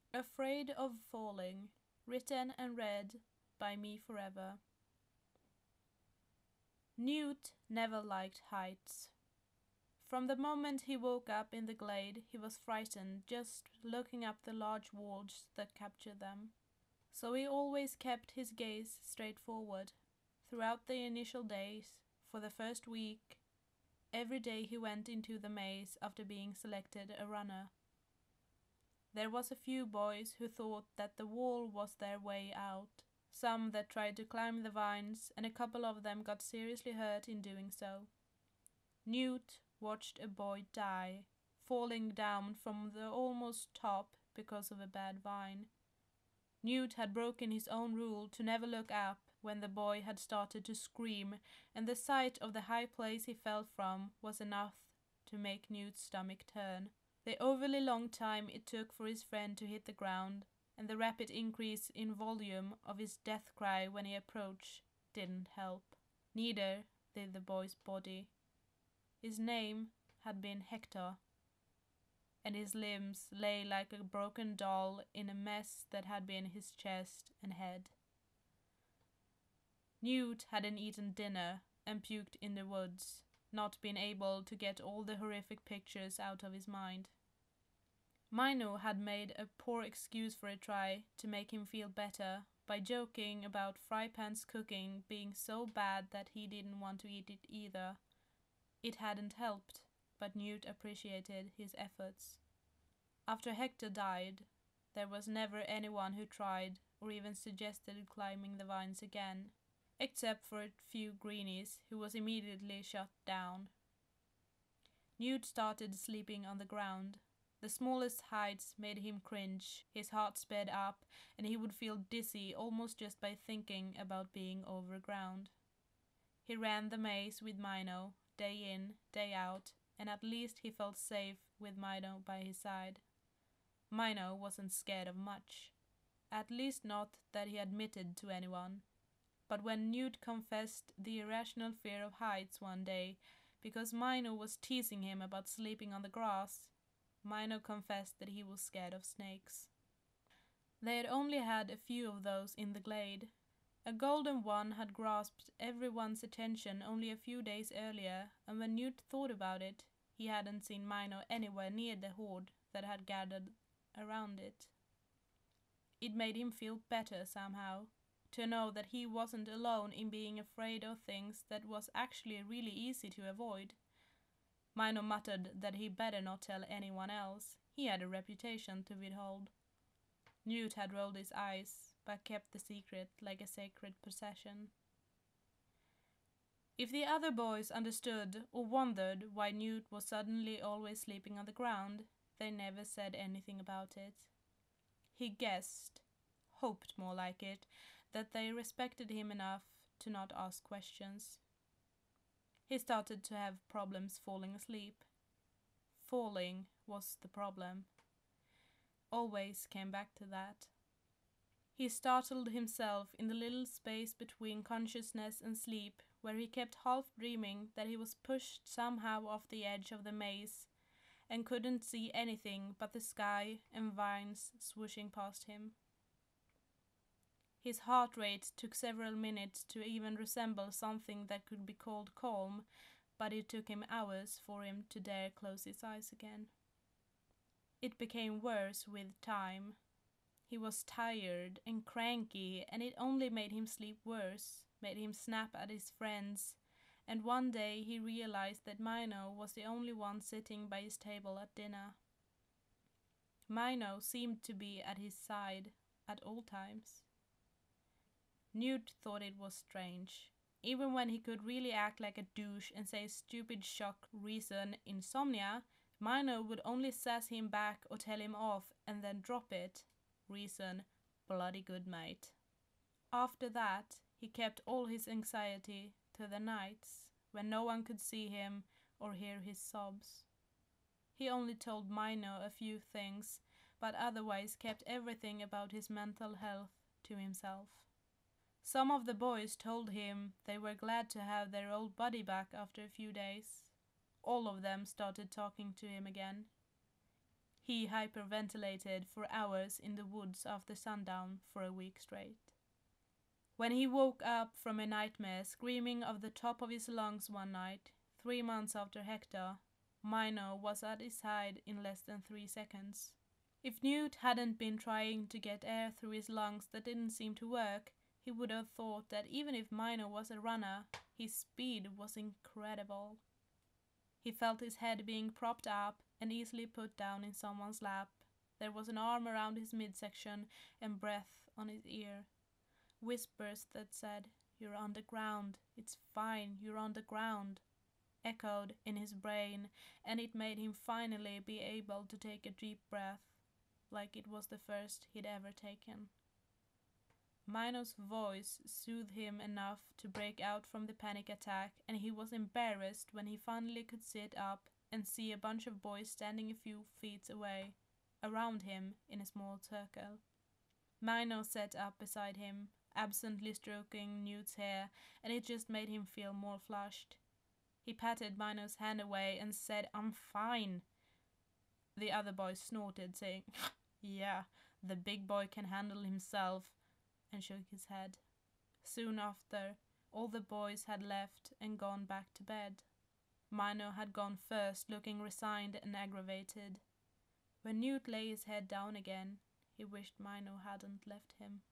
Afraid of Falling, written and read by me forever. Newt never liked heights. From the moment he woke up in the glade, he was frightened just looking up the large walls that captured them. So he always kept his gaze straight forward. Throughout the initial days, for the first week, every day he went into the maze after being selected a runner. There was a few boys who thought that the wall was their way out, some that tried to climb the vines, and a couple of them got seriously hurt in doing so. Newt watched a boy die, falling down from the almost top because of a bad vine. Newt had broken his own rule to never look up when the boy had started to scream, and the sight of the high place he fell from was enough to make Newt's stomach turn. The overly long time it took for his friend to hit the ground, and the rapid increase in volume of his death cry when he approached, didn't help. Neither did the boy's body. His name had been Hector, and his limbs lay like a broken doll in a mess that had been his chest and head. Newt hadn't eaten dinner and puked in the woods, not been able to get all the horrific pictures out of his mind. Mino had made a poor excuse for a try to make him feel better by joking about Frypan's cooking being so bad that he didn't want to eat it either. It hadn't helped, but Newt appreciated his efforts. After Hector died, there was never anyone who tried or even suggested climbing the vines again, except for a few greenies who was immediately shut down. Newt started sleeping on the ground. The smallest heights made him cringe, his heart sped up, and he would feel dizzy almost just by thinking about being overground. He ran the maze with Mino, day in, day out, and at least he felt safe with Mino by his side. Mino wasn't scared of much, at least not that he admitted to anyone. But when Newt confessed the irrational fear of heights one day because Mino was teasing him about sleeping on the grass, Mino confessed that he was scared of snakes. They had only had a few of those in the glade. A golden one had grasped everyone's attention only a few days earlier, and when Newt thought about it, he hadn't seen Mino anywhere near the horde that had gathered around it. It made him feel better somehow, to know that he wasn't alone in being afraid of things that was actually really easy to avoid. Mino muttered that he better not tell anyone else. He had a reputation to withhold. Newt had rolled his eyes, but kept the secret like a sacred possession. If the other boys understood or wondered why Newt was suddenly always sleeping on the ground, they never said anything about it. He guessed, hoped more like it, that they respected him enough to not ask questions. He started to have problems falling asleep. Falling was the problem. Always came back to that. He startled himself in the little space between consciousness and sleep, where he kept half dreaming that he was pushed somehow off the edge of the maze and couldn't see anything but the sky and vines swooshing past him. His heart rate took several minutes to even resemble something that could be called calm, but it took him hours for him to dare close his eyes again. It became worse with time. He was tired and cranky, and it only made him sleep worse, made him snap at his friends, and one day he realized that Mino was the only one sitting by his table at dinner. Mino seemed to be at his side at all times. Newt thought it was strange. Even when he could really act like a douche and say stupid shock reason insomnia, Mino would only sass him back or tell him off and then drop it. Reason, bloody good mate. After that, he kept all his anxiety to the nights, when no one could see him or hear his sobs. He only told Mino a few things, but otherwise kept everything about his mental health to himself. Some of the boys told him they were glad to have their old buddy back after a few days. All of them started talking to him again. He hyperventilated for hours in the woods after sundown for a week straight. When he woke up from a nightmare screaming of the top of his lungs one night, 3 months after Hector, Mino was at his side in less than 3 seconds. If Newt hadn't been trying to get air through his lungs that didn't seem to work, he would have thought that even if Mino was a runner, his speed was incredible. He felt his head being propped up and easily put down in someone's lap. There was an arm around his midsection and breath on his ear. Whispers that said, "You're on the ground, it's fine, you're on the ground," echoed in his brain, and it made him finally be able to take a deep breath, like it was the first he'd ever taken. Mino's voice soothed him enough to break out from the panic attack, and he was embarrassed when he finally could sit up and see a bunch of boys standing a few feet away, around him in a small circle. Mino sat up beside him, absently stroking Newt's hair, and it just made him feel more flushed. He patted Mino's hand away and said, "I'm fine." The other boy snorted, saying, "Yeah, the big boy can handle himself," and shook his head. Soon after, all the boys had left and gone back to bed. Mino had gone first, looking resigned and aggravated. When Newt lay his head down again, he wished Mino hadn't left him.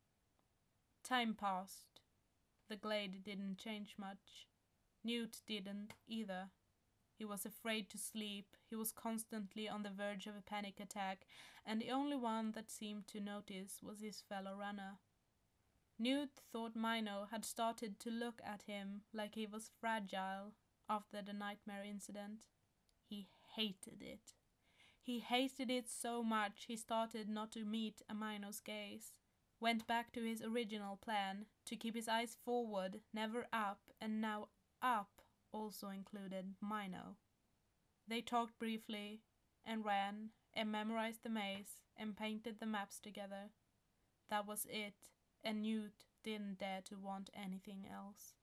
Time passed. The glade didn't change much. Newt didn't either. He was afraid to sleep, he was constantly on the verge of a panic attack, and the only one that seemed to notice was his fellow runner. Newt thought Mino had started to look at him like he was fragile after the nightmare incident. He hated it. He hated it so much he started not to meet Mino's gaze. Went back to his original plan, to keep his eyes forward, never up, and now up also included Mino. They talked briefly, and ran, and memorized the maze, and painted the maps together. That was it, and Newt didn't dare to want anything else.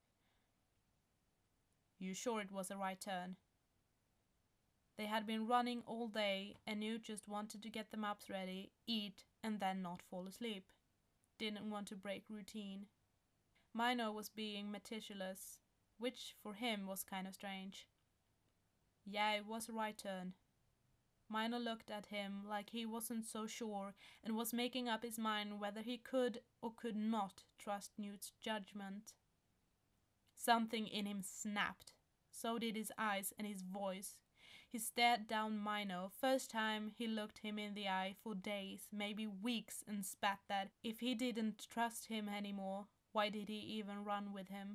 "You sure it was a right turn?" They had been running all day, and Newt just wanted to get the maps ready, eat, and then not fall asleep. Didn't want to break routine. Mino was being meticulous, which for him was kind of strange. "Yeah, it was a right turn." Mino looked at him like he wasn't so sure and was making up his mind whether he could or could not trust Newt's judgment. Something in him snapped. So did his eyes and his voice. He stared down Mino, first time he looked him in the eye for days, maybe weeks, and spat that if he didn't trust him anymore, why did he even run with him?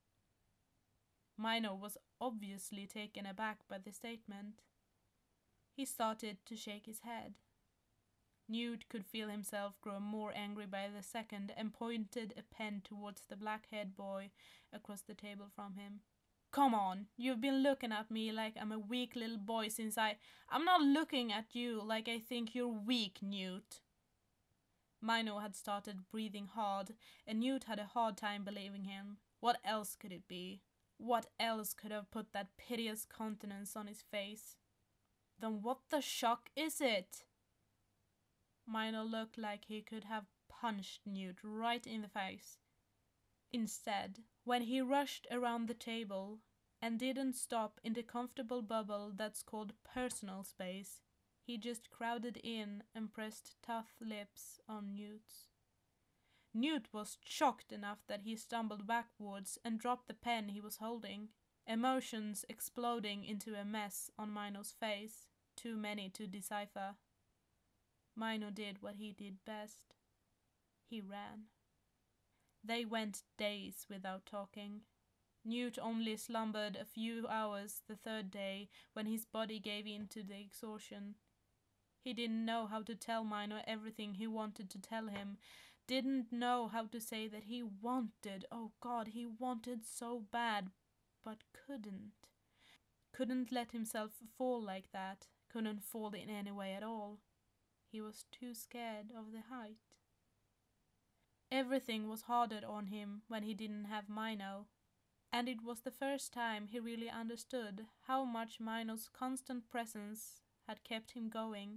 Mino was obviously taken aback by the statement. He started to shake his head. Newt could feel himself grow more angry by the second and pointed a pen towards the black-haired boy across the table from him. "Come on, you've been looking at me like I'm a weak little boy since I'm not looking at you like I think you're weak, Newt." Mino had started breathing hard, and Newt had a hard time believing him. What else could it be? What else could have put that piteous countenance on his face? "Then what the shock is it?" Mino looked like he could have punched Newt right in the face. Instead, when he rushed around the table and didn't stop in the comfortable bubble that's called personal space, he just crowded in and pressed tough lips on Newt's. Newt was shocked enough that he stumbled backwards and dropped the pen he was holding, emotions exploding into a mess on Mino's face, too many to decipher. Mino did what he did best. He ran. They went days without talking. Newt only slumbered a few hours the third day when his body gave in to the exhaustion. He didn't know how to tell Mino everything he wanted to tell him, didn't know how to say that he wanted, oh God, he wanted so bad, but couldn't. Couldn't let himself fall like that, couldn't fall in any way at all. He was too scared of the height. Everything was harder on him when he didn't have Mino, and it was the first time he really understood how much Mino's constant presence had kept him going,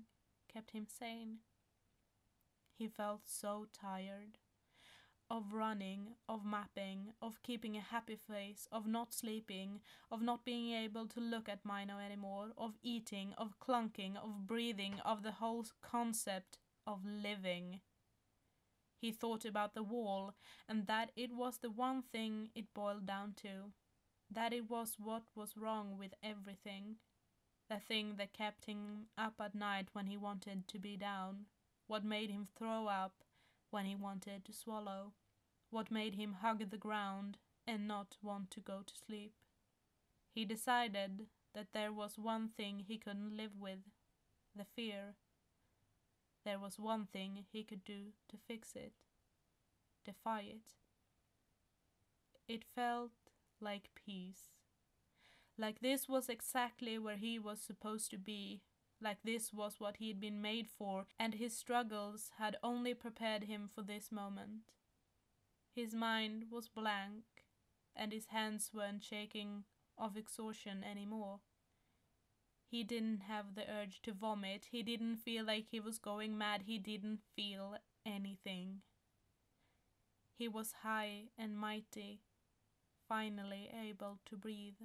kept him sane. He felt so tired. Of running, of mapping, of keeping a happy face, of not sleeping, of not being able to look at Mino anymore, of eating, of clunking, of breathing, of the whole concept of living. He thought about the wall, and that it was the one thing it boiled down to. That it was what was wrong with everything. The thing that kept him up at night when he wanted to be down. What made him throw up when he wanted to swallow. What made him hug the ground and not want to go to sleep. He decided that there was one thing he couldn't live with. The fear. There was one thing he could do to fix it. Defy it. It felt like peace. Like this was exactly where he was supposed to be. Like this was what he'd been made for, and his struggles had only prepared him for this moment. His mind was blank, and his hands weren't shaking of exhaustion anymore. He didn't have the urge to vomit, he didn't feel like he was going mad, he didn't feel anything. He was high and mighty, finally able to breathe.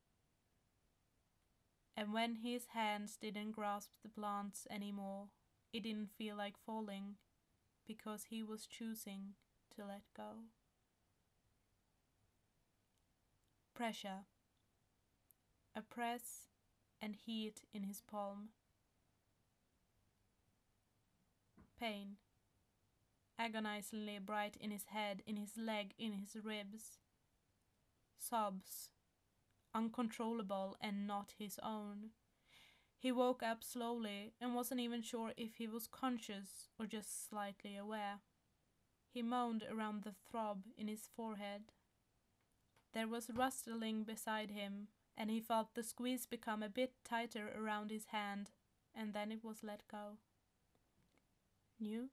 And when his hands didn't grasp the plants anymore, it didn't feel like falling, because he was choosing to let go. Pressure. A press and heat in his palm. Pain. Agonizingly bright in his head, in his leg, in his ribs. Sobs. Uncontrollable and not his own. He woke up slowly and wasn't even sure if he was conscious or just slightly aware. He moaned around the throb in his forehead. There was rustling beside him, and he felt the squeeze become a bit tighter around his hand, and then it was let go. Newt?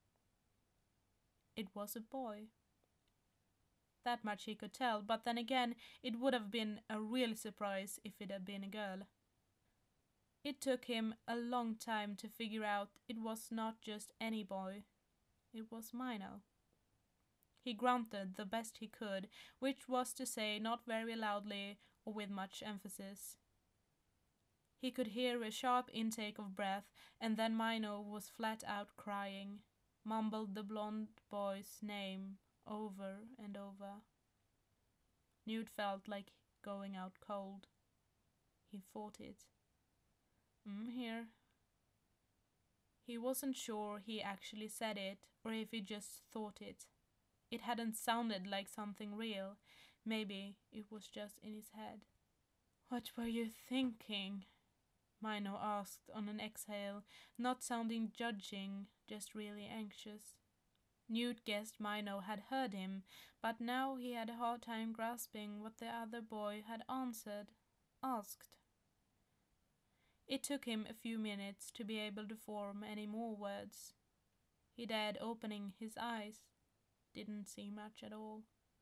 It was a boy. That much he could tell, but then again, it would have been a real surprise if it had been a girl. It took him a long time to figure out it was not just any boy. It was Mino. He grunted the best he could, which was to say not very loudly or with much emphasis. He could hear a sharp intake of breath, and then Mino was flat out crying, mumbled the blonde boy's name over and over. Newt felt like going out cold. He fought it. Here. He wasn't sure he actually said it, or if he just thought it. It hadn't sounded like something real. Maybe it was just in his head. What were you thinking? Mino asked on an exhale, not sounding judging, just really anxious. Newt guessed Mino had heard him, but now he had a hard time grasping what the other boy had asked. It took him a few minutes to be able to form any more words. He dared opening his eyes. Didn't see much at all.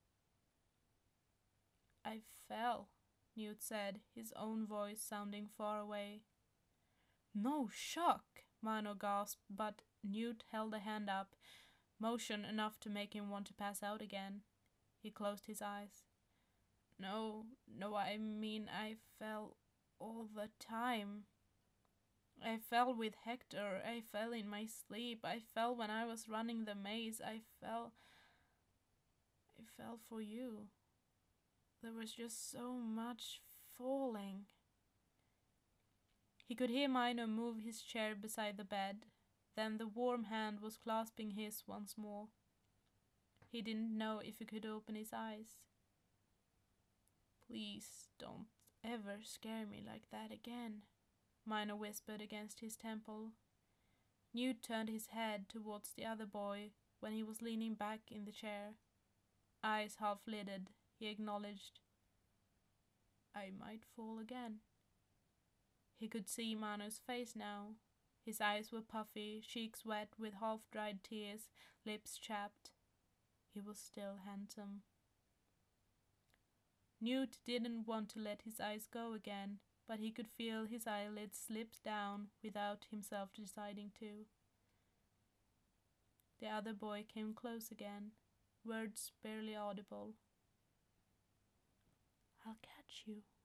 I fell, Newt said, his own voice sounding far away. No shock, Mino gasped, but Newt held a hand up, motion enough to make him want to pass out again. He closed his eyes. No, I mean I fell all the time. I fell with Hector, I fell in my sleep, I fell when I was running the maze, I fell for you. There was just so much falling. He could hear Mino move his chair beside the bed. Then the warm hand was clasping his once more. He didn't know if he could open his eyes. Please don't ever scare me like that again, Mino whispered against his temple. Newt turned his head towards the other boy when he was leaning back in the chair. Eyes half-lidded, he acknowledged. I might fall again. He could see Mino's face now. His eyes were puffy, cheeks wet with half-dried tears, lips chapped. He was still handsome. Newt didn't want to let his eyes go again, but he could feel his eyelids slip down without himself deciding to. The other boy came close again, words barely audible. "I'll catch you,"